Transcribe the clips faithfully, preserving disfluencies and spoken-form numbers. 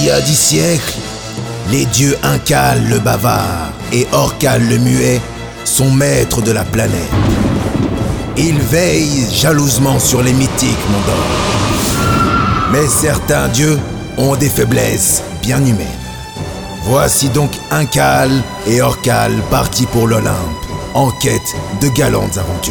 y a dix siècles, les dieux Incal le bavard et Orcal le muet sont maîtres de la planète. Ils veillent jalousement sur les mythiques Mondor. Mais certains dieux ont des faiblesses bien humaines. Voici donc Incal et Orcal partis pour l'Olympe, en quête de galantes aventures.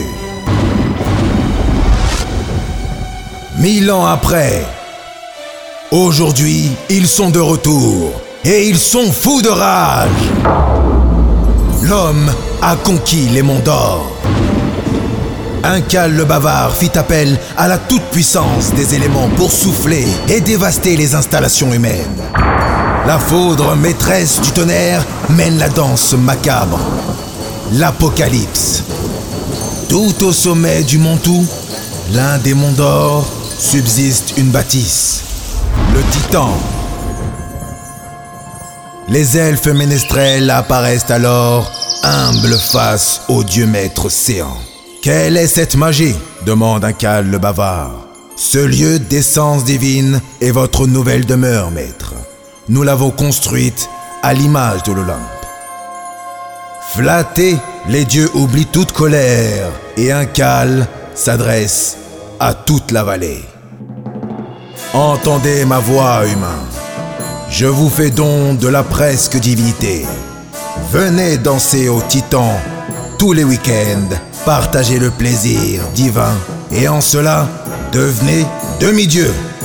Mille ans après, aujourd'hui, ils sont de retour, et ils sont fous de rage. L'homme a conquis les monts d'or. Incal le bavard fit appel à la toute-puissance des éléments pour souffler et dévaster les installations humaines. La foudre maîtresse du tonnerre mène la danse macabre, l'apocalypse. Tout au sommet du mont Tout, l'un des monts d'or, subsiste une bâtisse, le Titan. Les elfes ménestrels apparaissent alors, humbles face au dieu maître Céan. Quelle est cette magie ? Demande Incal le bavard. Ce lieu d'essence divine est votre nouvelle demeure, maître. Nous l'avons construite à l'image de l'Olympe. Flattés, les dieux oublient toute colère et Incal s'adresse à toute la vallée. Entendez ma voix, humains. Je vous fais don de la presque divinité. Venez danser au Titan tous les week-ends, partagez le plaisir divin et en cela, devenez demi-dieux.